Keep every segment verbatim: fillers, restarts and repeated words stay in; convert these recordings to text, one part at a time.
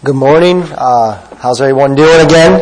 Good morning. Uh, how's everyone doing again?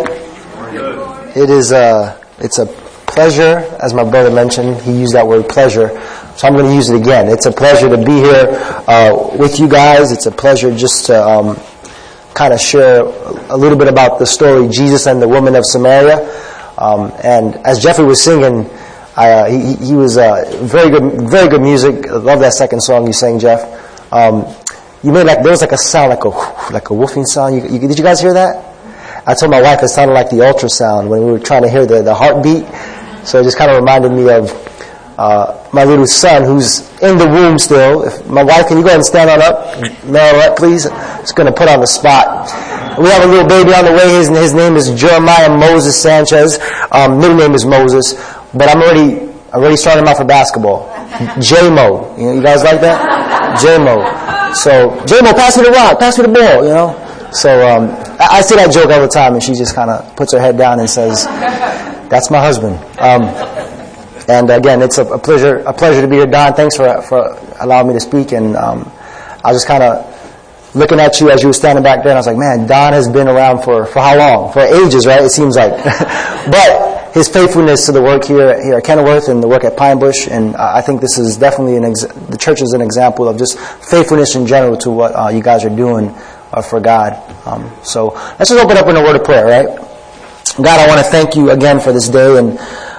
Good. It is a, it's a pleasure, as my brother mentioned. He used that word pleasure, so I'm going to use it again. It's a pleasure to be here uh, with you guys. It's a pleasure just to um, kind of share a little bit about the story Jesus and the woman of Samaria. Um, and as Jeffrey was singing, uh, he, he was uh, very good, very good music. I love that second song you sang, Jeff. Um, You made like, there was like a sound, like a like a woofing sound. You, you, did you guys hear that? I told my wife it sounded like the ultrasound when we were trying to hear the, the heartbeat. So it just kind of reminded me of uh, my little son who's in the womb still. If, my wife, can you go ahead and stand on up? Marilette, please. Just going to put on the spot. We have a little baby on the way. His, his name is Jeremiah Moses Sanchez. Um, middle name is Moses. But I'm already, I'm already starting him out for basketball. J-Mo. You know, you guys like that? J-Mo. So, J-Mo, pass me the rock, pass me the ball, you know. So, um, I, I say that joke all the time, and she just kind of puts her head down and says, "That's my husband." Um, and again, it's a, a pleasure, a pleasure to be here, Don. Thanks for for allowing me to speak. And um, I was just kind of looking at you as you were standing back there, and I was like, "Man, Don has been around for for how long? For ages, right? It seems like." But his faithfulness to the work here, here at Kenilworth and the work at Pine Bush, and uh, I think this is definitely an ex- the church is an example of just faithfulness in general to what uh, you guys are doing uh, for God. Um, so let's just open up in a word of prayer, right? God, I want to thank you again for this day, and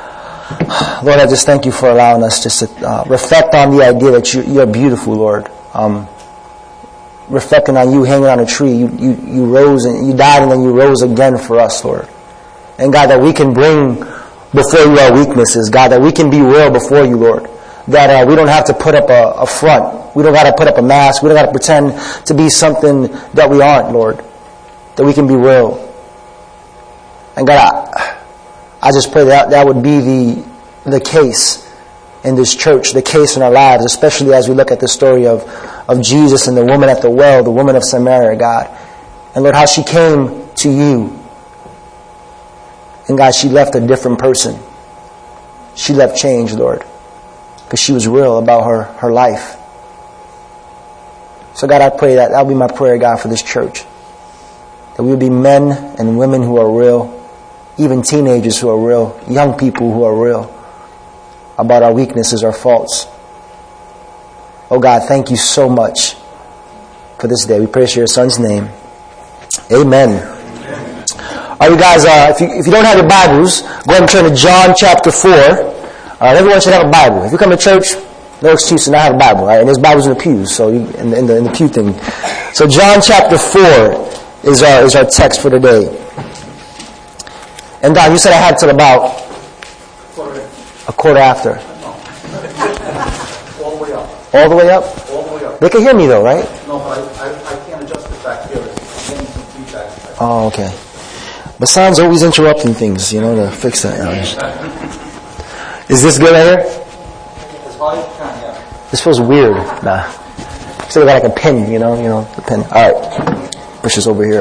Lord, I just thank you for allowing us just to uh, reflect on the idea that you, you're beautiful, Lord. Um, reflecting on you hanging on a tree, you, you you rose and you died, and then you rose again for us, Lord. And God, that we can bring before you our weaknesses. God, that we can be real before you, Lord. That uh, we don't have to put up a, a front. We don't got to put up a mask. We don't got to pretend to be something that we aren't, Lord. That we can be real. And God, I, I just pray that that would be the the case in this church, the case in our lives, especially as we look at the story of, of Jesus and the woman at the well, the woman of Samaria, God. And Lord, how she came to you. And God, she left a different person. She left changed, Lord. Because she was real about her, her life. So God, I pray that, that'll be my prayer, God, for this church. That we will be men and women who are real. Even teenagers who are real. Young people who are real. About our weaknesses, our faults. Oh God, thank you so much for this day. We praise your son's name. Amen. All right, you guys, uh, if, you, if you don't have your Bibles, go ahead and turn to John chapter four. All right, everyone should have a Bible. If you come to church, no excuse to not have a Bible. All right, and there's Bibles in the pews, so you, in, the, in, the, in the pew thing. So John chapter four is our is our text for today. And Don, you said I had till about a quarter after. All the way up. All the way up? All the way up. They can hear me though, right? No, but I, I, I can't adjust it back here. I'm getting some feedback. Oh, okay. But sound's always interrupting things, you know, to fix that. Is this good right here? As high as you can, yeah. This feels weird. Nah. So we got like a pin, you know, you know, the pin. Alright. Push this over here.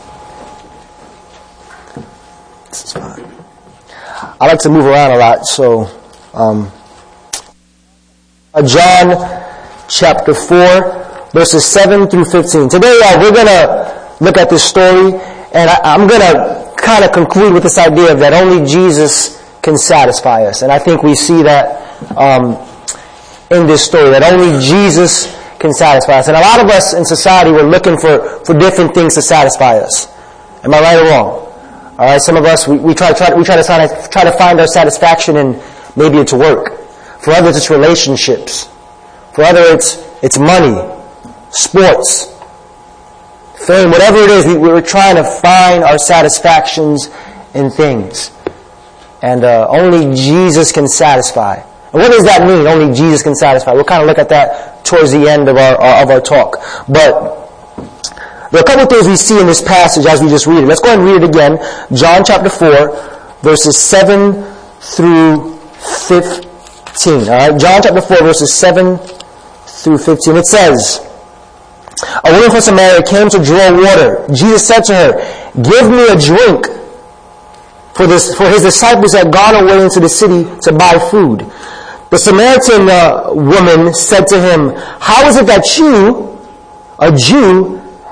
This is fine. I like to move around a lot, so um John chapter four, verses seven through fifteen. Today uh, we're gonna look at this story, and I, I'm gonna kind of conclude with this idea that only Jesus can satisfy us. And I think we see that um, in this story, that only Jesus can satisfy us. And a lot of us in society, we're looking for, for different things to satisfy us. Am I right or wrong? All right, some of us, we, we try, try, we try to try to find our satisfaction in, maybe it's work. For others, it's relationships. For others, it's, it's money, sports, fame, whatever it is, we, we're trying to find our satisfactions in things. And uh, only Jesus can satisfy. And what does that mean, only Jesus can satisfy? We'll kind of look at that towards the end of our, uh, of our talk. But there are a couple of things we see in this passage as we just read it. Let's go ahead and read it again. John chapter four, verses seven through fifteen. All right, John chapter four, verses seven through fifteen. It says, "A woman from Samaria came to draw water. Jesus said to her, 'Give me a drink.' For, this, for his disciples had gone away into the city to buy food. The Samaritan uh, woman said to him, 'How is it that you, a Jew,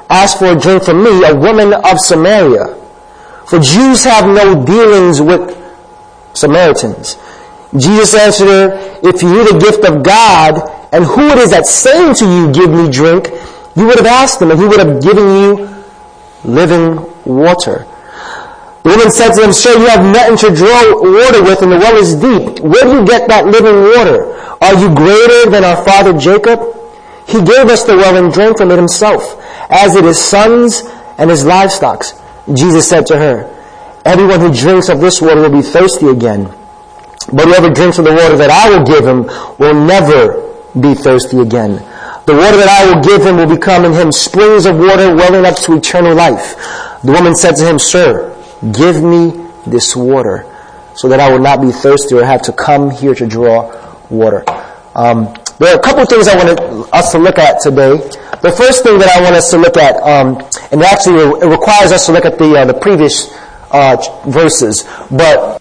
ask for a drink from me, a woman of Samaria? For Jews have no dealings with Samaritans. Jesus answered her, if you knew the gift of God and who it is that's saying to you, give me drink, you would have asked him and he would have given you living water. The woman said to him, sir, you have nothing to draw water with and the well is deep. Where do you get that living water? Are you greater than our father Jacob? He gave us the well and drank from it himself, as did his sons and his livestock. Jesus said to her, everyone who drinks of this water will be thirsty again. But whoever drinks of the water that I will give him will never be thirsty again. The water that I will give him will become in him springs of water welling up to eternal life. The woman said to him, sir, give me this water so that I will not be thirsty or have to come here to draw water. Um, there are a couple of things I want us to look at today. The first thing that I want us to look at, um, and actually it requires us to look at the uh, the previous uh, verses, but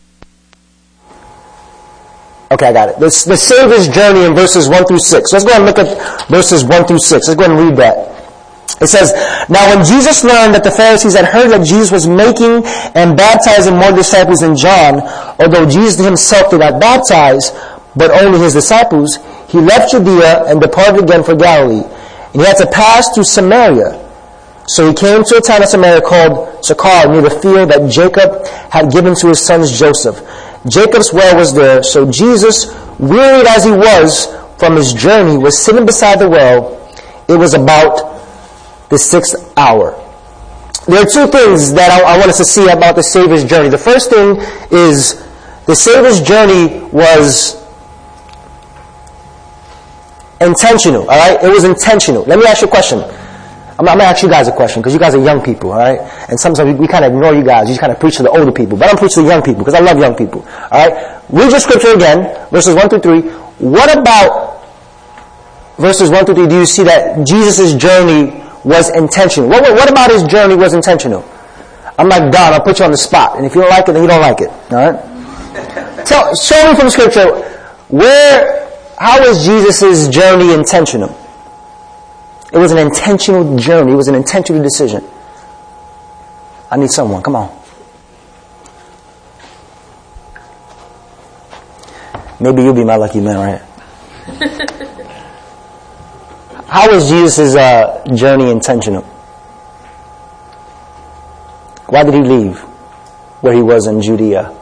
okay, I got it. The, the Savior's journey in verses one through six. Let's go ahead and look at verses one through six. Let's go ahead and read that. It says, now when Jesus learned that the Pharisees had heard that Jesus was making and baptizing more disciples than John, although Jesus himself did not baptize, but only his disciples, he left Judea and departed again for Galilee. And he had to pass through Samaria. So he came to a town of Samaria called Sychar, near the field that Jacob had given to his sons Joseph. Jacob's well was there, so Jesus, wearied as he was from his journey, was sitting beside the well. It was about the sixth hour. There are two things that I, I want us to see about the Savior's journey. The first thing is the Savior's journey was intentional, all right? It was intentional. Let me ask you a question. I'm, I'm going to ask you guys a question because you guys are young people, all right? And sometimes we, we kind of ignore you guys. You just kind of preach to the older people. But I'm preaching to the young people because I love young people, all right? Read your scripture again, verses one through three. What about verses one through three? Do you see that Jesus' journey was intentional? What, what about his journey was intentional? I'm like, Don, I'll put you on the spot. And if you don't like it, then you don't like it, all right? Tell, show me from scripture where, how was Jesus' journey intentional? It was an intentional journey. It was an intentional decision. I need someone. Come on. Maybe you'll be my lucky man, right? How was Jesus' uh, journey intentional? Why did he leave where he was in Judea?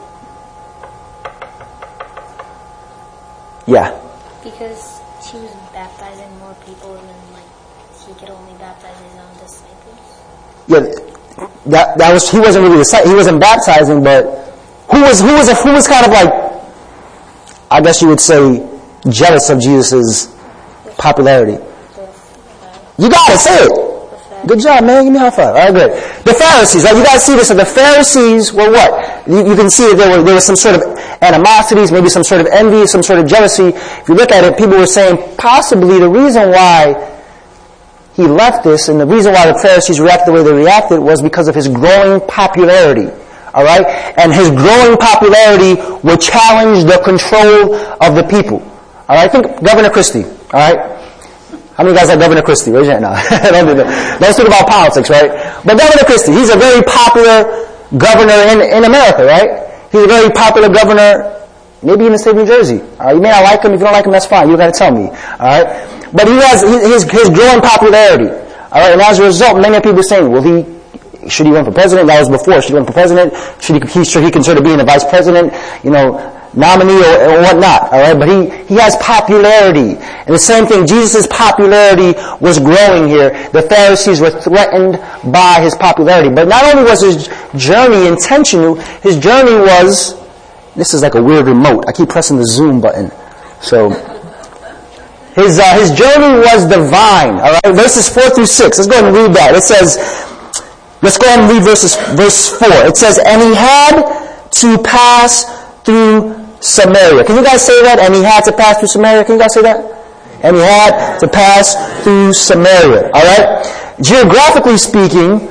Yeah. Because he was baptizing more people and like he could only baptize his own disciples. Yeah, that that was he wasn't really the he wasn't baptizing, but who was who was a, who was kind of like, I guess you would say, jealous of Jesus' popularity. You got it, say it. Good job, man. Give me a high five. All right, good. The Pharisees, right? You guys see this. So the Pharisees were what? You, you can see that there were there was some sort of animosities, maybe some sort of envy, some sort of jealousy. If you look at it, people were saying possibly the reason why he left this and the reason why the Pharisees reacted the way they reacted was because of his growing popularity. All right? And his growing popularity would challenge the control of the people. All right? Think Governor Christie. All right? How many guys like Governor Christie? Raise your hand now. Don't do that. Let's talk about politics, right? But Governor Christie, he's a very popular governor in, in America, right? He's a very popular governor, maybe in the state of New Jersey. All right? You may not like him. If you don't like him, that's fine. You got to tell me. All right? But he has his, his growing popularity. All right? And as a result, many people are saying, well, he, should he run for president? That was before. Should he run for president? Should he, he should he consider being a vice president? You know, nominee or, or whatnot, all right? But he, he has popularity. And the same thing, Jesus' popularity was growing here. The Pharisees were threatened by his popularity. But not only was his journey intentional, his journey was, this is like a weird remote. I keep pressing the zoom button. So, his, uh, his journey was divine, all right? Verses four through six. Let's go ahead and read that. It says, let's go ahead and read verses, verse four. It says, and he had to pass through Samaria. Can you guys say that? And he had to pass through Samaria. Can you guys say that? And he had to pass through Samaria. All right? Geographically speaking,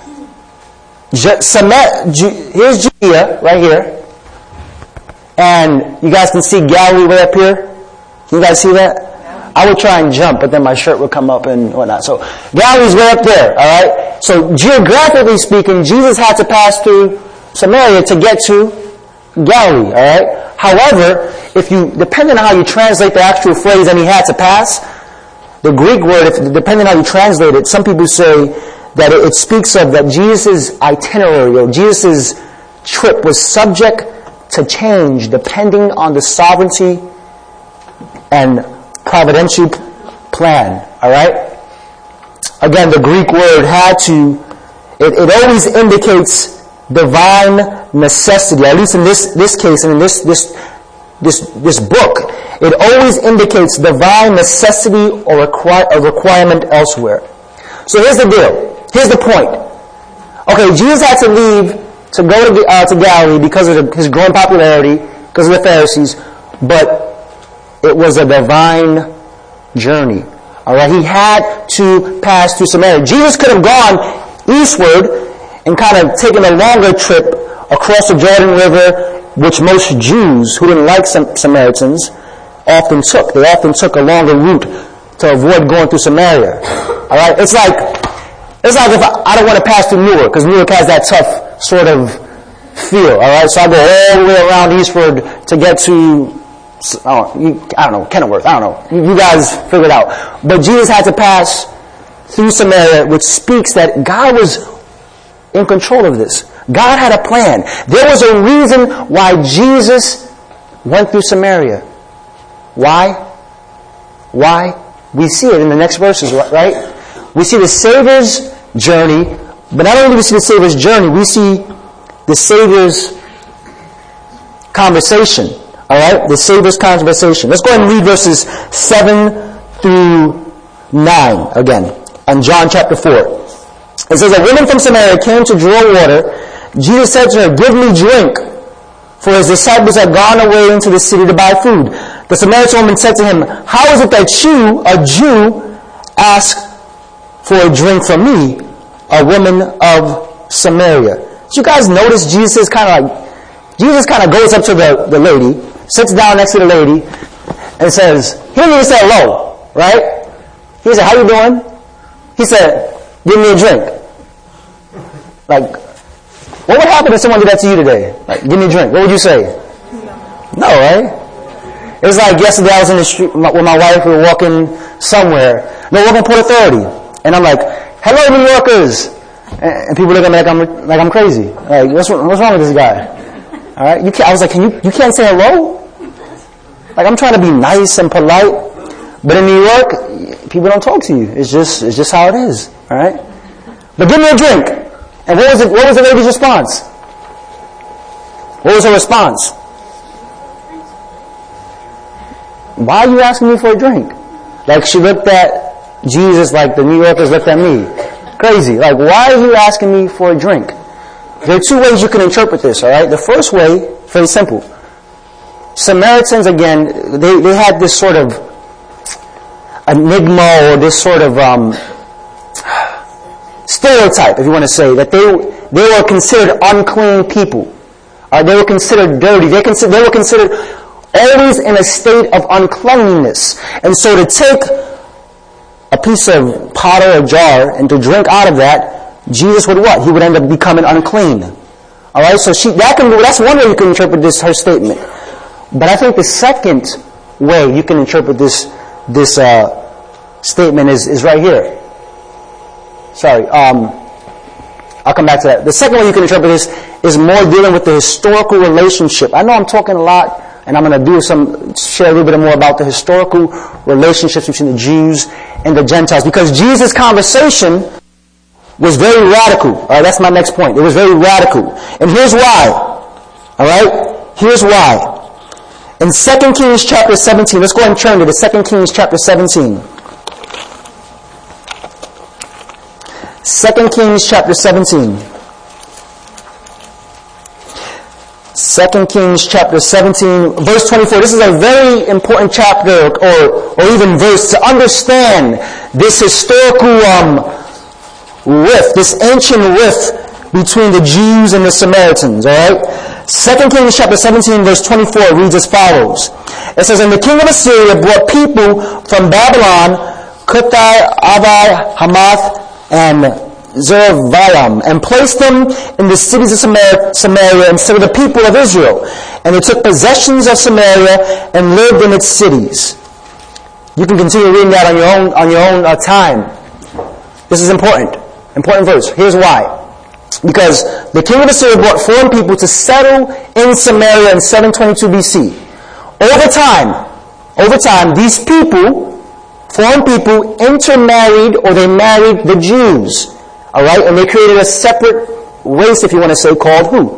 here's Judea right here. And you guys can see Galilee way up here. Can you guys see that? I would try and jump, but then my shirt would come up and whatnot. So Galilee's way up there, all right? So geographically speaking, Jesus had to pass through Samaria to get to Galilee, all right? However, if you, depending on how you translate the actual phrase, and he had to pass, the Greek word, if, depending on how you translate it, some people say that it, it speaks of that Jesus' itinerary or Jesus' trip was subject to change depending on the sovereignty and providential plan. Alright? Again, the Greek word had to, it, it always indicates divine necessity, at least in this, this case and in this, this, this, this book, it always indicates divine necessity or require, a requirement elsewhere. So here's the deal. Here's the point. Okay, Jesus had to leave to go to, uh, to Galilee because of the, his growing popularity, because of the Pharisees, but it was a divine journey. Alright, he had to pass through Samaria. Jesus could have gone eastward and kind of taken a longer trip across the Jordan River, which most Jews who didn't like some Samaritans often took. They often took a longer route to avoid going through Samaria. Alright, it's like, it's like if I, I don't want to pass through Newark, because Newark has that tough sort of feel, alright? So I go all the way around eastward to get to, I don't know, I don't know Kenilworth, I don't know. You, you guys figure it out. But Jesus had to pass through Samaria, which speaks that God was in control of this. God had a plan. There was a reason why Jesus went through Samaria. Why? Why? We see it in the next verses, right? We see the Savior's journey, but not only do we see the Savior's journey, we see the Savior's conversation. Alright? The Savior's conversation. Let's go ahead and read verses seven through nine again. On John chapter four. It says, a woman from Samaria came to draw water. Jesus said to her, give me drink. For his disciples had gone away into the city to buy food. The Samaritan woman said to him, how is it that you, a Jew, ask for a drink from me, a woman of Samaria? So you guys notice Jesus is kind of like, Jesus kind of goes up to the, the lady, sits down next to the lady, and says, he didn't even say hello, right? He said, how you doing? He said, give me a drink. Like, what would happen if someone did that to you today? Like, give me a drink. What would you say? No, right? It was like yesterday I was in the street with my wife. We were walking somewhere. No, walking Port Authority. And I'm like, hello, New Yorkers. And people look at me like I'm, like I'm crazy. Like, what's, what's wrong with this guy? Alright? You can't, I was like, can you, you can't say hello? Like, I'm trying to be nice and polite. But in New York, people don't talk to you. It's just, it's just how it is. Alright? But give me a drink. And what was it, what was the lady's response? What was her response? Why are you asking me for a drink? Like she looked at Jesus like the New Yorkers looked at me. Crazy. Like, why are you asking me for a drink? There are two ways you can interpret this, alright? The first way, very simple. Samaritans, again, they, they had this sort of enigma or this sort of um, stereotype, if you want to say, that they they were considered unclean people. Uh, they were considered dirty. They, consider, they were considered always in a state of uncleanliness. And so to take a piece of pot or a jar and to drink out of that, Jesus would what? He would end up becoming unclean. Alright, so she, that can, that's one way you can interpret this, her statement. But I think the second way you can interpret this, this, uh, statement is, is right here. Sorry, um, I'll come back to that. The second way you can interpret this is more dealing with the historical relationship. I know I'm talking a lot, and I'm going to do some, share a little bit more about the historical relationships between the Jews and the Gentiles. Because Jesus' conversation was very radical. Alright, that's my next point. It was very radical. And here's why. Alright? Here's why. In Second Kings chapter seventeen, let's go ahead and turn to the Second Kings chapter seventeen. Second Kings chapter seventeen. Second Kings chapter seventeen, verse twenty-four. This is a very important chapter, or or even verse, to understand this historical um, rift, this ancient rift between the Jews and the Samaritans, alright? Second Kings chapter seventeen verse twenty-four reads as follows. It says, "And the king of Assyria brought people from Babylon, Cuthai, Avai, Hamath, and Zervayam, and placed them in the cities of Samaria instead of the people of Israel. And they took possessions of Samaria and lived in its cities." You can continue reading that on your own on your own uh, time. This is important. Important verse. Here's why. Because the king of Assyria brought foreign people to settle in Samaria in seven twenty-two B C. Over time, over time, these people, foreign people, intermarried or they married the Jews. Alright? And they created a separate race, if you want to say, called who?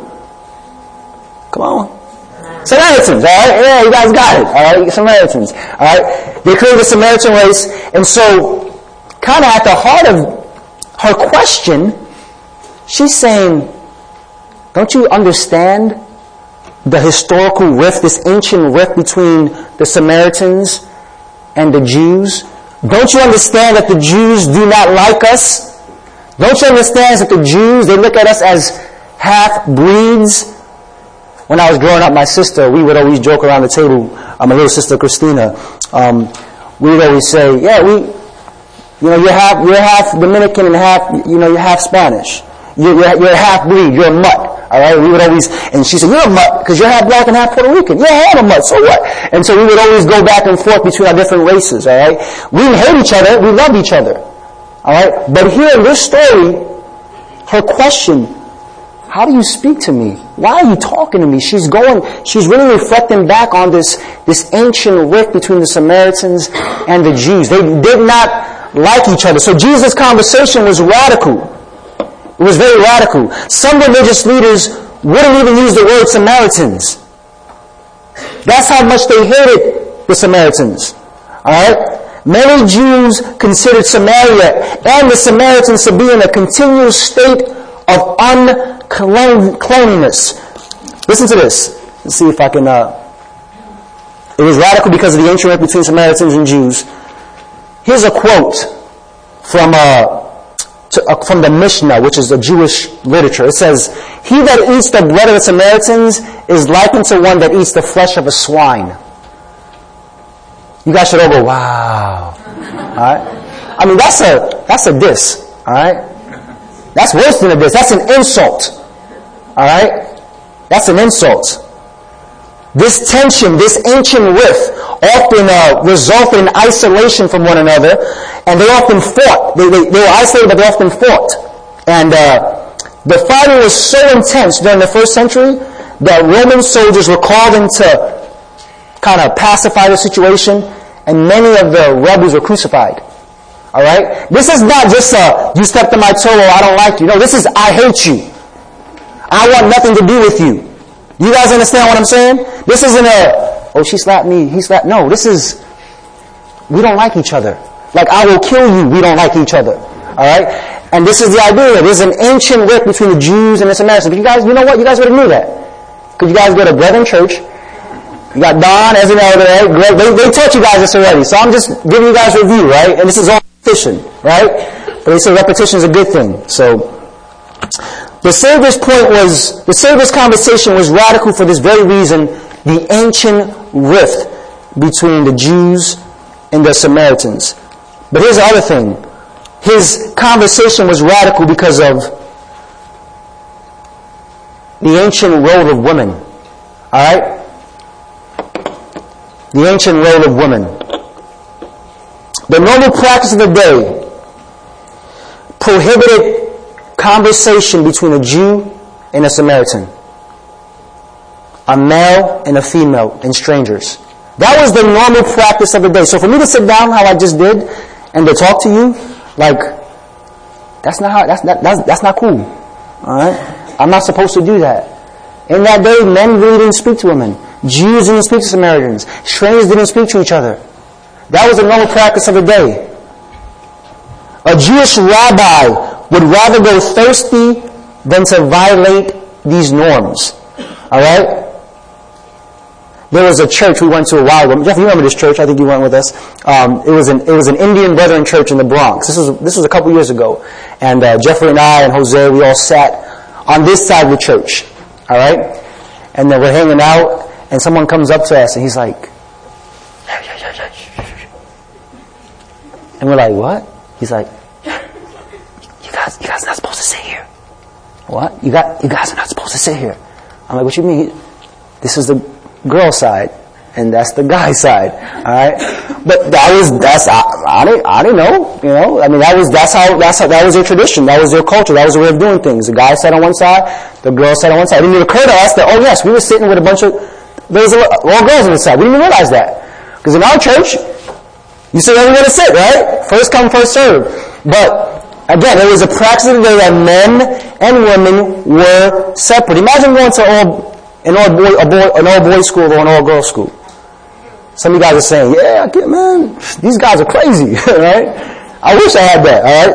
Come on. Samaritans, alright? Yeah, you guys got it. Alright? Samaritans. Alright? They created a Samaritan race. And so, kind of at the heart of her question, she's saying, don't you understand the historical rift, this ancient rift between the Samaritans and the Jews? Don't you understand that the Jews do not like us? Don't you understand that the Jews, they look at us as half-breeds? When I was growing up, my sister, we would always joke around the table, uh, my little sister Christina, um, we would always say, yeah, we, you know, you're half, you're half Dominican and half, you know, you're half Spanish. You're, you're, you're a half-breed, you're a mutt. Alright, we would always, and she said, you're a mutt, because you're half black and half Puerto Rican. Yeah, I am a mutt, so what? And so we would always go back and forth between our different races, alright? We didn't hate each other, we loved each other. Alright? But here in this story, her question, how do you speak to me? Why are you talking to me? She's going, she's really reflecting back on this, this ancient rift between the Samaritans and the Jews. They did not like each other. So Jesus' conversation was radical. It was very radical. Some religious leaders wouldn't even use the word Samaritans. That's how much they hated the Samaritans. Alright? Many Jews considered Samaria and the Samaritans to be in a continual state of uncleanliness. Listen to this. Let's see if I can... Uh, it was radical because of the ancient rift between Samaritans and Jews. Here's a quote from... Uh, To, uh, from the Mishnah, which is the Jewish literature. It says, "He that eats the blood of the Samaritans is likened to one that eats the flesh of a swine." You guys should all go, wow. Alright? I mean, that's a, that's a diss. Alright? That's worse than a diss. That's an insult. Alright? That's an insult. This tension, this ancient rift, often uh, resulted in isolation from one another, and they often fought. They, they, they were isolated, but they often fought. And uh, the fighting was so intense during the first century that Roman soldiers were called in to kind of pacify the situation, and many of the rebels were crucified. All right? This is not just a, you stepped on my toe, or I don't like you. No, this is, I hate you. I want nothing to do with you. You guys understand what I'm saying? This isn't a, oh, she slapped me, he slapped, no, this is, we don't like each other. Like, I will kill you, we don't like each other. Alright? And this is the idea. There's an ancient rift between the Jews and the Samaritans. But you guys, you know what? You guys would have knew that. Because you guys go to Brethren Church. You got Don as an elder, right? Greg, they, they taught you guys this already. So I'm just giving you guys a review, right? And this is all repetition, right? But they say repetition is a good thing. So, the Savior's point was, the Savior's conversation was radical for this very reason, the ancient rift between the Jews and the Samaritans. But here's the other thing. His conversation was radical because of the ancient role of women. Alright? The ancient role of women. The normal practice of the day prohibited conversation between a Jew and a Samaritan, a male and a female, and strangers. That was the normal practice of the day. So for me to sit down how I just did and to talk to you, like, that's not how, that's not, that's, that's not cool. Alright? I'm not supposed to do that. In that day, men really didn't speak to women. Jews didn't speak to Samaritans. Strangers didn't speak to each other. That was the normal practice of the day. A Jewish rabbi would rather go thirsty than to violate these norms. Alright? There was a church we went to a while ago. Jeff, you remember this church? I think you went with us. Um, it was an it was an Indian Brethren church in the Bronx. This was this was a couple years ago. And uh, Jeffrey and I and Jose, we all sat on this side of the church. All right? And then we're hanging out, and someone comes up to us, and he's like, and we're like, what? He's like, you guys, you guys are not supposed to sit here. What? You got, you guys are not supposed to sit here. I'm like, what you mean? This is the girl side, and that's the guy side. All right? But that was, that's, I, I didn't, I didn't know, you know? I mean, that was, that's how, that's how, that was their tradition. That was their culture. That was the way of doing things. The guy sat on one side, the girl sat on one side. It didn't even occur to us that, oh yes, we were sitting with a bunch of, there was all girls on the side. We didn't even realize that. Because in our church, you sit where you want to sit, right? First come, first serve. But, again, it was a practice of the day that men and women were separate. Imagine going to all, an all boy, a boy, an all boys school or an all girls school. Some of you guys are saying, yeah, I get, man, these guys are crazy, right? I wish I had that, alright?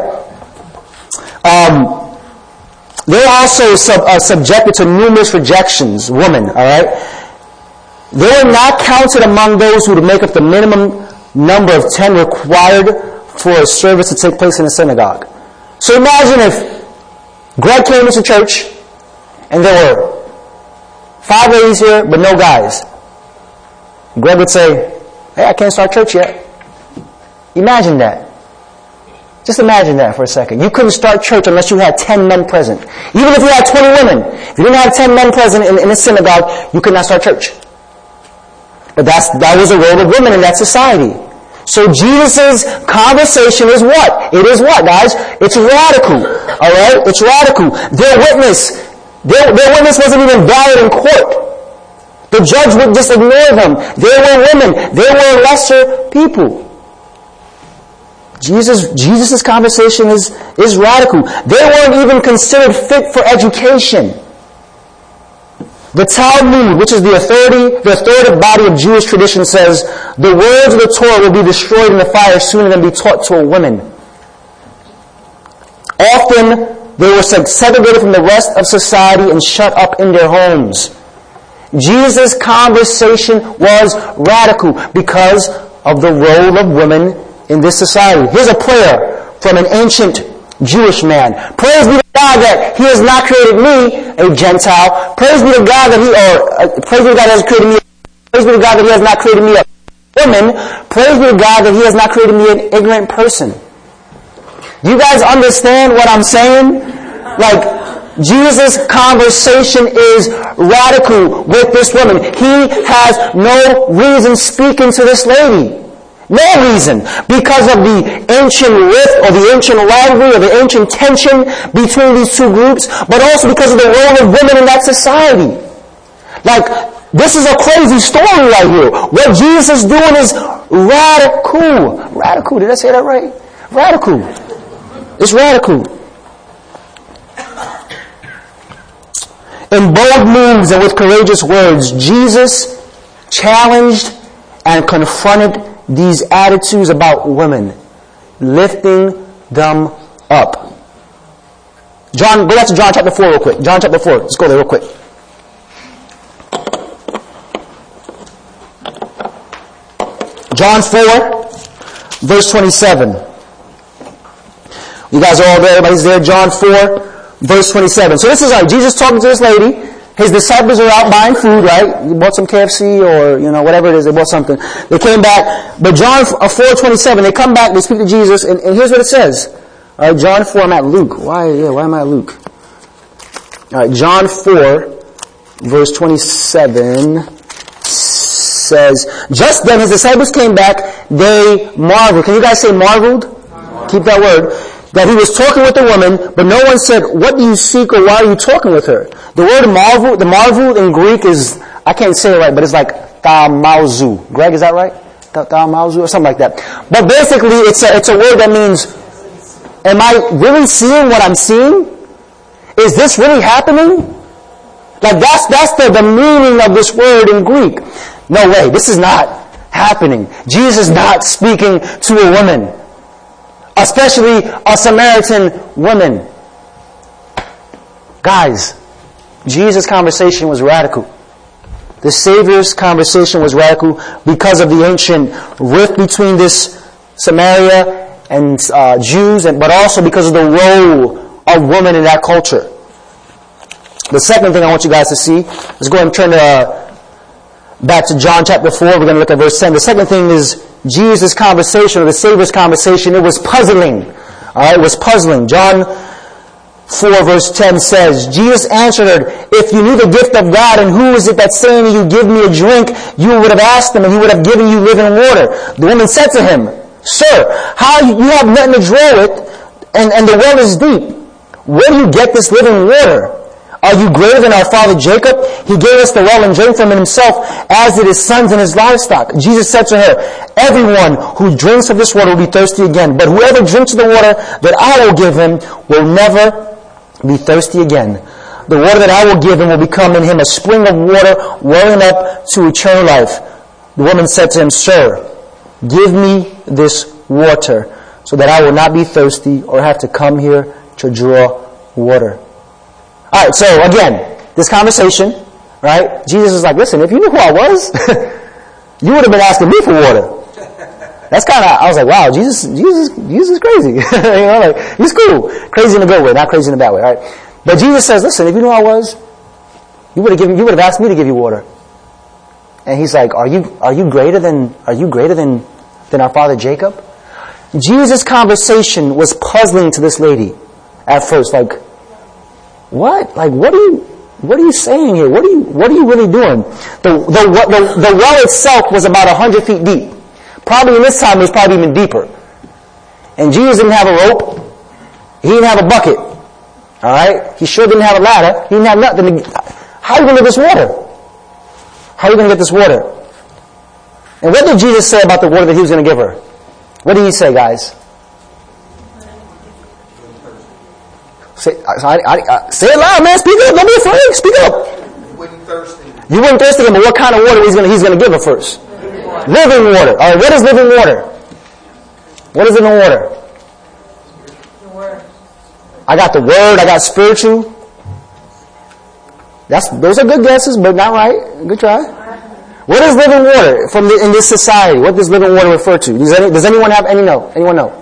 Um, they're also sub, uh, subjected to numerous rejections, women, alright? They are not counted among those who would make up the minimum number of ten required for a service to take place in a synagogue. So imagine if Greg came into church and there were five ladies here but no guys. Greg would say, hey, I can't start church yet. Imagine that. Just imagine that for a second. You couldn't start church unless you had ten men present. Even if you had twenty women. If you didn't have ten men present in, in a synagogue, you could not start church. But that's, that was the role of women in that society. So Jesus' conversation is what? It is what, guys? It's radical. Alright? It's radical. Their witness, their, their witness wasn't even valid in court. The judge would just ignore them. They were women. They were lesser people. Jesus, Jesus' conversation is, is radical. They weren't even considered fit for education. The Talmud, which is the authority, the authoritative body of Jewish tradition, says, the words of the Torah will be destroyed in the fire sooner than be taught to a woman. Often, they were segregated from the rest of society and shut up in their homes. Jesus' conversation was radical because of the role of women in this society. Here's a prayer from an ancient Jewish man. Praise be to God that He has not created me, a Gentile. Praise be to God that He, or uh, praise be to God that has created me. Praise be to God that He has not created me a woman. Praise be to God that He has not created me an ignorant person. Do you guys understand what I'm saying? Like, Jesus' conversation is radical with this woman. He has no reason speaking to this lady. No reason. Because of the ancient rift or the ancient rivalry or the ancient tension between these two groups, but also because of the role of women in that society. Like, this is a crazy story right here. What Jesus is doing is radical. Radical. Did I say that right? Radical. It's radical. In bold moves and with courageous words, Jesus challenged and confronted these attitudes about women, lifting them up. John, go back to John chapter four real quick. John chapter four. Let's go there real quick. John four, verse twenty-seven. You guys are all there? Everybody's there? John four, verse twenty-seven. So this is like Jesus talking to this lady. His disciples are out buying food, right? They bought some K F C or, you know, whatever it is. They bought something. They came back. But John four twenty-seven, they come back, they speak to Jesus, and, and here's what it says. All right, John four, I'm at Luke. Why, yeah, why am I at Luke? All right, John four, verse twenty-seven says, just then his disciples came back, they marveled. Can you guys say marveled? Marveled. Keep that word. That he was talking with the woman, but no one said, what do you seek or why are you talking with her? The word marvel, the marvel in Greek is, I can't say it right, but it's like thamauzu. Greg, is that right? Thamauzu or something like that. But basically, it's a, it's a word that means, am I really seeing what I'm seeing? Is this really happening? Like that's, that's the, the meaning of this word in Greek. No way, this is not happening. Jesus is not speaking to a woman. Especially a Samaritan woman. Guys, Jesus' conversation was radical. The Savior's conversation was radical because of the ancient rift between this Samaria and uh, Jews, and, but also because of the role of women in that culture. The second thing I want you guys to see, let's go ahead and turn to, uh, back to John chapter four. We're going to look at verse ten. The second thing is Jesus' conversation, or the Savior's conversation. It was puzzling. All right, it was puzzling. John four verse ten says, Jesus answered her, if you knew the gift of God and who is it that's saying to you, give me a drink, you would have asked him and he would have given you living water. The woman said to him, sir, how you have nothing to draw with and, and the well is deep. Where do you get this living water? Are you greater than our father Jacob? He gave us the well and drank from it himself, as did his sons and his livestock. Jesus said to her, everyone who drinks of this water will be thirsty again, but whoever drinks of the water that I will give him will never be thirsty again. The water that I will give him will become in him a spring of water welling up to eternal life. The woman said to him, sir, give me this water so that I will not be thirsty or have to come here to draw water. Alright, so again, this conversation, right? Jesus is like, listen, if you knew who I was, you would have been asking me for water. That's kind of, I was like, wow, Jesus, Jesus, Jesus is crazy. You know, like, he's cool. Crazy in a good way, not crazy in a bad way, alright? But Jesus says, listen, if you knew who I was, you would have given, you would have asked me to give you water. And he's like, are you, are you greater than, are you greater than, than our father Jacob? Jesus' conversation was puzzling to this lady at first, like, what? Like, what are you, what are you saying here? What are you, what are you really doing? The, the, the, the well itself was about a hundred feet deep. Probably in this time it was probably even deeper. And Jesus didn't have a rope. He didn't have a bucket. Alright? He sure didn't have a ladder. He didn't have nothing. To, how are you going to get this water? How are you going to get this water? And what did Jesus say about the water that he was going to give her? What did he say, guys? Say, I, I, I, say it loud, man. Speak up. Don't be afraid. Speak up. You wouldn't thirsty. You wouldn't thirsty him, but what kind of water he's going to, he's going to give her first? Living water. All right, what is living water? What is living water? The word. I got the word. I got spiritual. That's those are good guesses, but not right. Good try. What is living water from the, in this society? What does living water refer to? Does, any, does anyone have any know? Anyone know?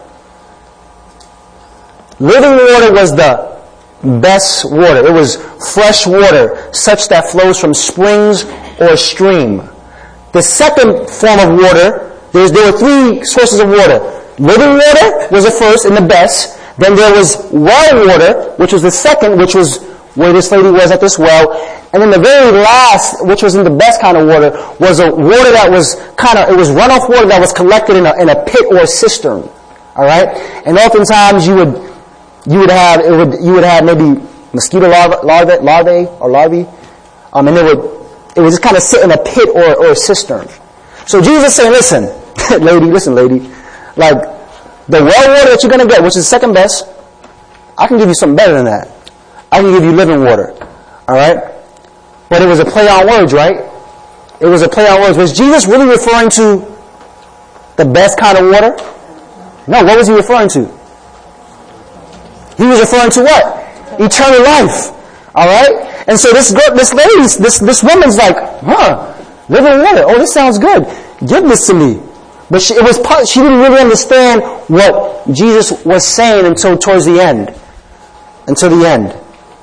Living water was the best water. It was fresh water, such that flows from springs or a stream. The second form of water, there, was, there were three sources of water. Living water was the first and the best. Then there was well water, which was the second, which was where this lady was at this well. And then the very last, which was in the best kind of water, was a water that was kind of, it was runoff water that was collected in a, in a pit or a cistern. Alright? And oftentimes you would, you would have, it would, you would have maybe mosquito larvae, larvae, larvae or larvae, um, and it would, it would just kind of sit in a pit or, or a cistern. So Jesus is saying, listen, lady, listen, lady, like, the well water that you're going to get, which is second best, I can give you something better than that. I can give you living water. Alright? But it was a play on words, right? It was a play on words. Was Jesus really referring to the best kind of water? No, what was he referring to? He was referring to what? Eternal life. Alright? And so this girl, this lady, this, this woman's like, huh, living water. Oh, this sounds good. Give this to me. But she, it was, she didn't really understand what Jesus was saying until towards the end. Until the end.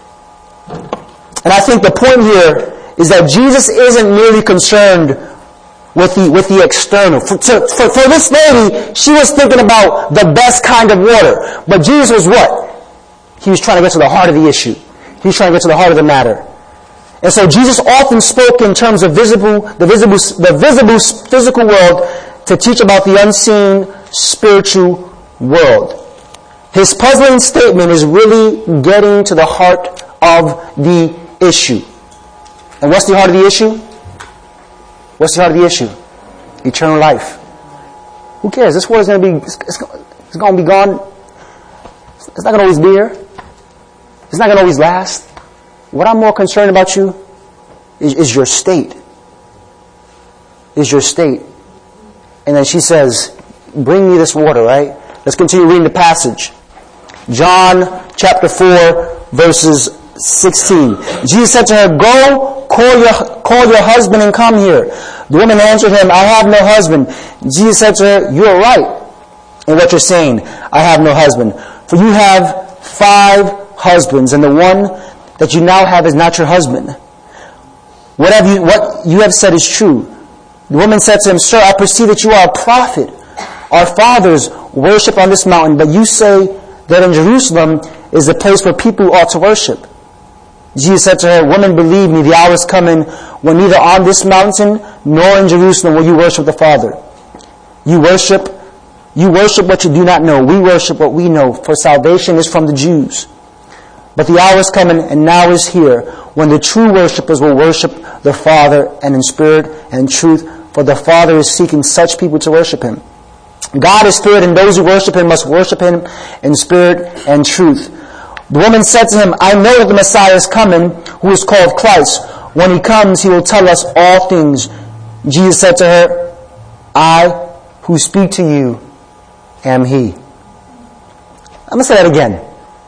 And I think the point here is that Jesus isn't merely concerned with the, with the external. For, to, for, for this lady, she was thinking about the best kind of water. But Jesus was what? He was trying to get to the heart of the issue. He was trying to get to the heart of the matter. And so Jesus often spoke in terms of visible, the visible, the visible physical world to teach about the unseen spiritual world. His puzzling statement is really getting to the heart of the issue. And what's the heart of the issue? What's the heart of the issue? Eternal life. Who cares? This world is going to be, it's, it's going to be gone. It's not going to always be here. It's not going to always last. What I'm more concerned about you is, is your state. Is your state. And then she says, bring me this water, right? Let's continue reading the passage. John chapter four, verses sixteen. Jesus said to her, go, call your, call your husband and come here. The woman answered him, I have no husband. Jesus said to her, you are right in what you're saying. I have no husband. For you have five husbands, and the one that you now have is not your husband. What have you, what you have said is true. The woman said to him, Sir, I perceive that you are a prophet. Our fathers worship on this mountain, but you say that in Jerusalem is the place where people ought to worship. Jesus said to her, Woman, believe me, the hour is coming when neither on this mountain nor in Jerusalem will you worship the Father. You worship, you worship what you do not know. We worship what we know, for salvation is from the Jews. But the hour is coming, and now is here, when the true worshippers will worship the Father and in spirit and truth, for the Father is seeking such people to worship Him. God is spirit, and those who worship Him must worship Him in spirit and truth. The woman said to him, I know that the Messiah is coming, who is called Christ. When He comes, He will tell us all things. Jesus said to her, I who speak to you am He. I'm going to say that again.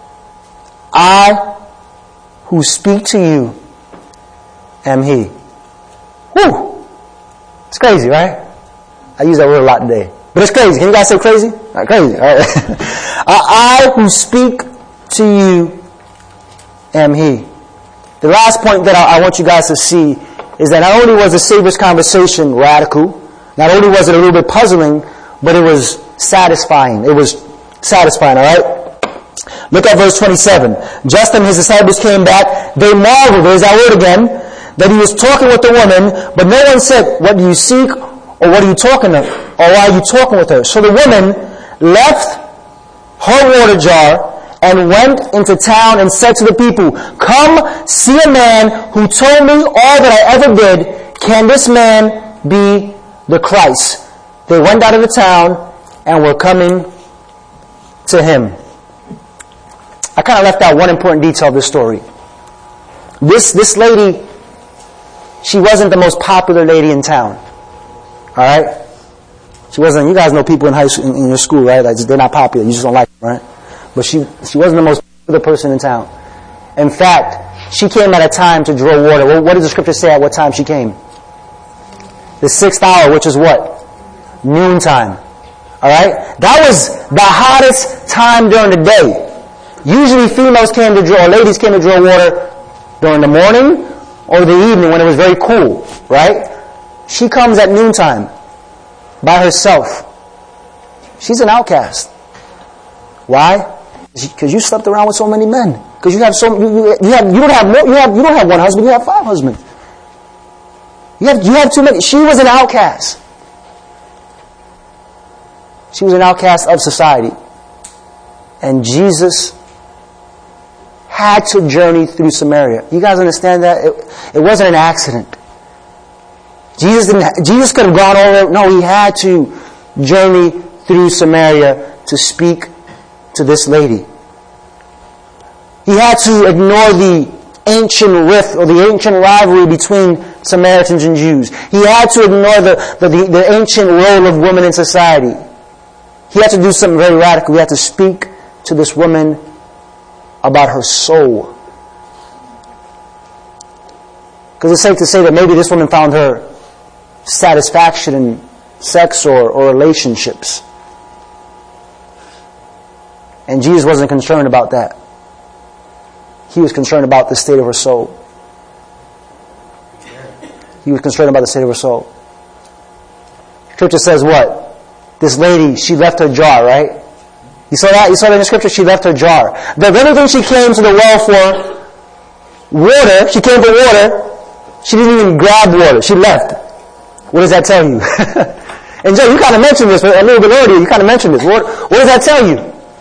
I who speak to you am He. Whew. It's crazy, right? I use that word a lot today. But it's crazy. Can you guys say crazy? Not crazy. All right. I who speak to you am He. The last point that I, I want you guys to see is that not only was the Savior's conversation radical, not only was it a little bit puzzling, but it was satisfying. It was satisfying, all right? Look at verse twenty-seven. Just when His disciples came back, they marveled, there's that word again, that He was talking with the woman, but no one said, what do you seek, or what are you talking of, or why are you talking with her? So the woman left her water jar and went into town and said to the people, Come, see a man who told me all that I ever did. Can this man be the Christ? They went out of the town and were coming to Him. I kind of left out one important detail of this story. This, this lady, she wasn't the most popular lady in town. Alright? She wasn't, you guys know people in high school, in, in your school, right? Like, they're not popular. You just don't like them, right? But she, she wasn't the most popular person in town. In fact, she came at a time to draw water. Well, what does the scripture say at what time she came? The sixth hour, which is what? Noontime. Alright? That was the hottest time during the day. Usually females came to draw, or ladies came to draw water during the morning or the evening when it was very cool. Right? She comes at noontime by herself. She's an outcast. Why? Because you slept around with so many men. Because you have so you, you, you have you don't have more, you have you don't have one husband. You have five husbands. You have you have too many. She was an outcast. She was an outcast of society, and Jesus had to journey through Samaria. You guys understand that? It, it wasn't an accident. Jesus didn't. Jesus could have gone over. No, He had to journey through Samaria to speak to this lady. He had to ignore the ancient rift or the ancient rivalry between Samaritans and Jews. He had to ignore the, the, the, the ancient role of women in society. He had to do something very radical. He had to speak to this woman about her soul. Because it's safe to say that maybe this woman found her satisfaction in sex or, or relationships. And Jesus wasn't concerned about that. He was concerned about the state of her soul. He was concerned about the state of her soul. Scripture says what? This lady, she left her jar, right? You saw that? You saw that in the scripture? She left her jar. The very thing she came to the well for, water, she came for water, she didn't even grab water. She left. What does that tell you? And Joe, you kind of mentioned this a little bit earlier. You kind of mentioned this. What, what does that tell you?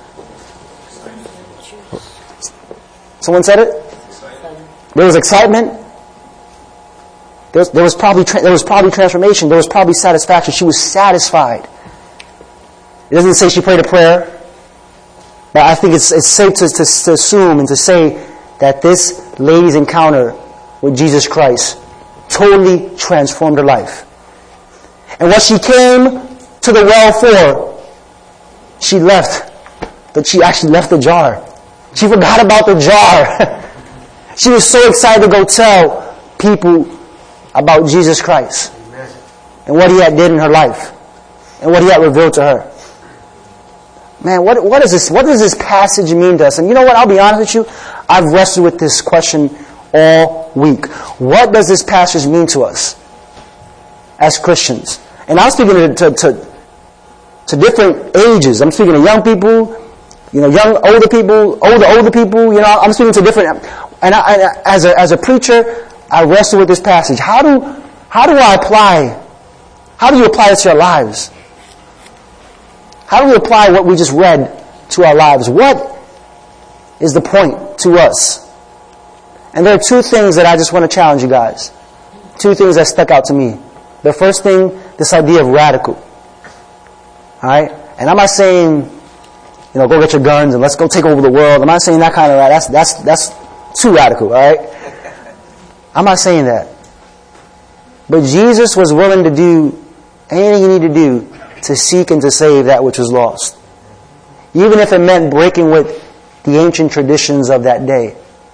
Someone said it? There was excitement. There was, there was probably tra- there was probably transformation. There was probably satisfaction. She was satisfied. It doesn't say she prayed a prayer, but I think it's it's safe to, to, to assume and to say that this lady's encounter with Jesus Christ totally transformed her life. And what she came to the well for, she left, but she actually left the jar. She forgot about the jar. She was so excited to go tell people about Jesus Christ and what He had did in her life and what He had revealed to her. man, what, what is this, what does this passage mean to us? And you know what, I'll be honest with you, I've wrestled with this question all week. What does this passage mean to us as Christians? And I'm speaking to, to, to, to different ages. I'm speaking to young people, you know, young, older people, older, older people, you know, I'm speaking to different, and I, I, as a, as a preacher, I wrestle with this passage. How do, how do I apply, how do you apply it to your lives? How do we apply what we just read to our lives? What is the point to us? And there are two things that I just want to challenge you guys. Two things that stuck out to me. The first thing, this idea of radical. Alright? And I'm not saying, you know, go get your guns and let's go take over the world. I'm not saying that kind of, that's, that's, that's too radical, alright? I'm not saying that. But Jesus was willing to do anything he needed to do to seek and to save that which was lost. Even if it meant breaking with the ancient traditions of that day.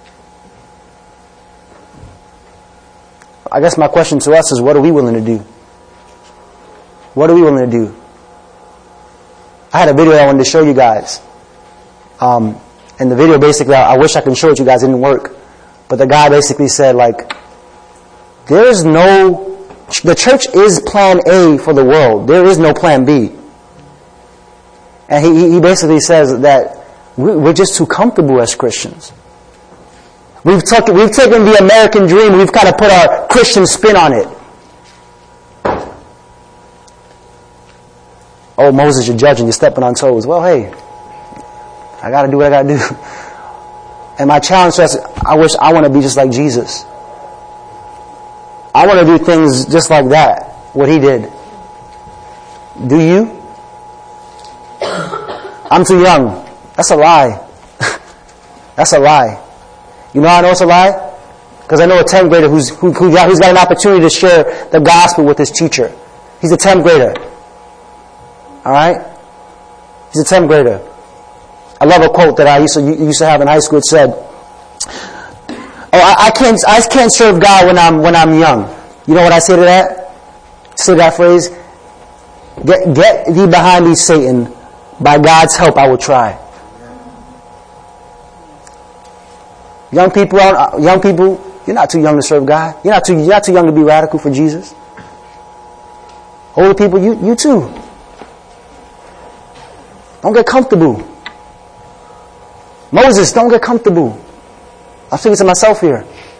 I guess my question to us is, what are we willing to do? What are we willing to do? I had a video I wanted to show you guys. Um, and the video basically, I, I wish I could show it to you guys, it didn't work. But the guy basically said, like, there is no, the church is plan A for the world. There is no plan B. And he, he basically says that we're just too comfortable as Christians. We've, took, we've taken the American dream, we've kind of put our Christian spin on it. Oh, Moses, you're judging, you're stepping on toes. Well, hey, I got to do what I got to do. And my challenge is, I wish I want to be just like Jesus. I want to do things just like that, what he did. Do you? I'm too young. That's a lie. That's a lie. You know how I know it's a lie? Because I know a tenth grader who's, who, who got, who's got an opportunity to share the gospel with his teacher. He's a tenth grader. Alright? He's a tenth grader. I love a quote that I used to, used to have in high school. It said, oh, I, I can't, I can't serve God when I'm, when I'm young. You know what I say to that? Say that phrase? Get, get thee behind me, Satan. By God's help, I will try. Young people, young people, you're not too young to serve God. You're not too, you're not too young to be radical for Jesus. Older people, you, you too. Don't get comfortable. Moses, don't get comfortable. I'm speaking to myself here.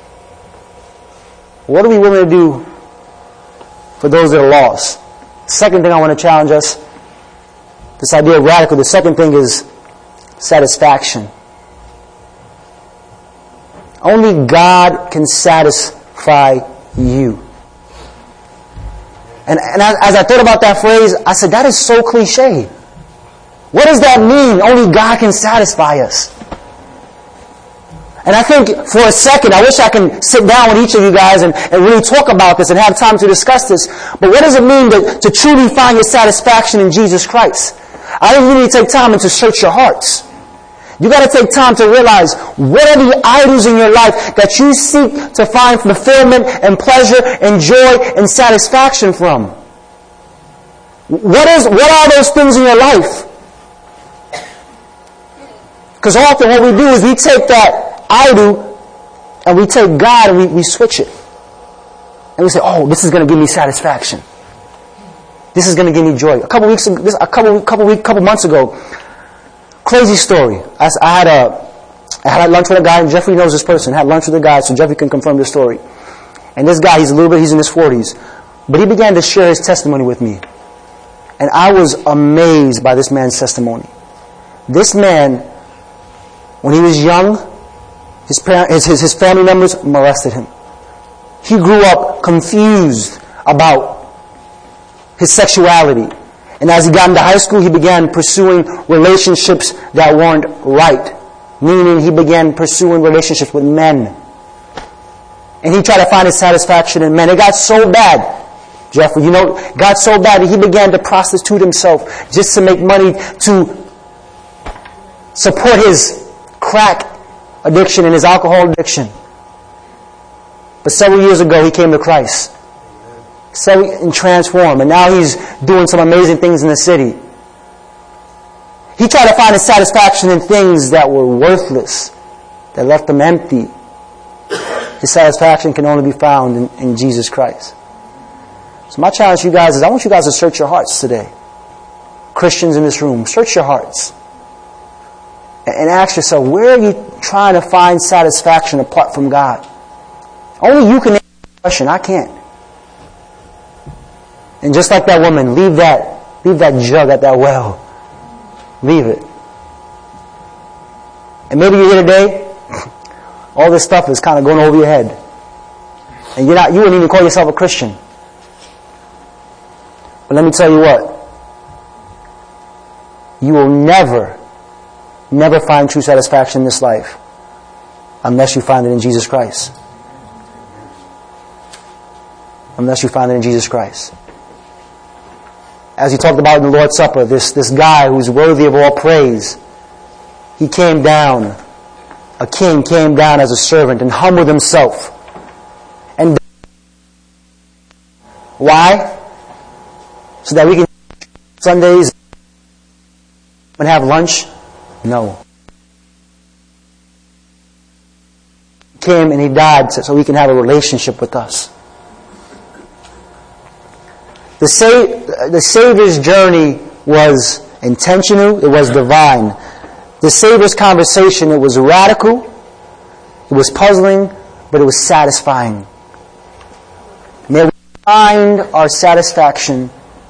What are we willing to do for those that are lost? Second thing I want to challenge us, this idea of radical, the second thing is satisfaction. Only God can satisfy you. And, and as I thought about that phrase, I said, that is so cliche. What does that mean? Only God can satisfy us. And I think for a second, I wish I can sit down with each of you guys and, and really talk about this and have time to discuss this. But what does it mean to, to truly find your satisfaction in Jesus Christ? I think you need to take time and to search your hearts. You got to take time to realize what are the idols in your life that you seek to find fulfillment and pleasure and joy and satisfaction from. What is, what are those things in your life? Because often what we do is we take that idol and we take God and we, we switch it. And we say, oh, this is going to give me satisfaction. This is going to give me joy. A couple weeks ago, this, a couple, couple week, couple months ago, crazy story. I, I had a, I had lunch with a guy, and Jeffrey knows this person. I had lunch with a guy, so Jeffrey can confirm this story. And this guy, he's a little bit, he's in his forties. But he began to share his testimony with me. And I was amazed by this man's testimony. This man, when he was young, his, parent, his, his, his family members molested him. He grew up confused about his sexuality. And as he got into high school, he began pursuing relationships that weren't right. Meaning he began pursuing relationships with men. And he tried to find his satisfaction in men. It got so bad, Jeffrey, you know, got so bad that he began to prostitute himself just to make money to support his crack addiction and his alcohol addiction. But several years ago, he came to Christ. So and transformed, and now he's doing some amazing things in the city. He tried to find his satisfaction in things that were worthless, that left him empty. His satisfaction can only be found in, in Jesus Christ. So my challenge to you guys is I want you guys to search your hearts today. Christians in this room, search your hearts. And ask yourself, where are you trying to find satisfaction apart from God? Only you can answer the question. I can't. And just like that woman, leave that, leave that jug at that well. Leave it. And maybe you're here today, all this stuff is kind of going over your head. And you're not, you wouldn't even call yourself a Christian. But let me tell you what. You will never, never find true satisfaction in this life unless you find it in Jesus Christ. Unless you find it in Jesus Christ. As he talked about in the Lord's Supper, this, this guy who's worthy of all praise, he came down, a king came down as a servant and humbled himself. And why? So that we can Sundays and have lunch? No. He came and he died so we can have a relationship with us. The, sa- the Savior's journey was intentional, it was divine. The Savior's conversation, it was radical, it was puzzling, but it was satisfying. May we find our satisfaction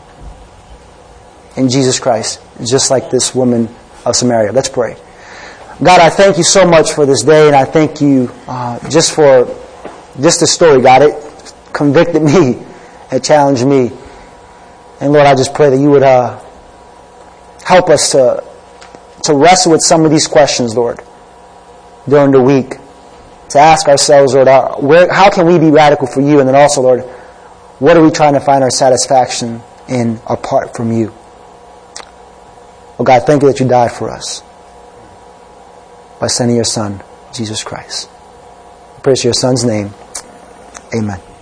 in Jesus Christ, just like this woman of Samaria. Let's pray. God, I thank you so much for this day, and I thank you uh, just for just the story, God. It convicted me, it challenged me. And Lord, I just pray that you would uh, help us to to wrestle with some of these questions, Lord, during the week. To ask ourselves, Lord, uh, where, how can we be radical for you? And then also, Lord, what are we trying to find our satisfaction in apart from you? Oh God, thank you that you died for us by sending your Son, Jesus Christ. I praise your Son's name. Amen.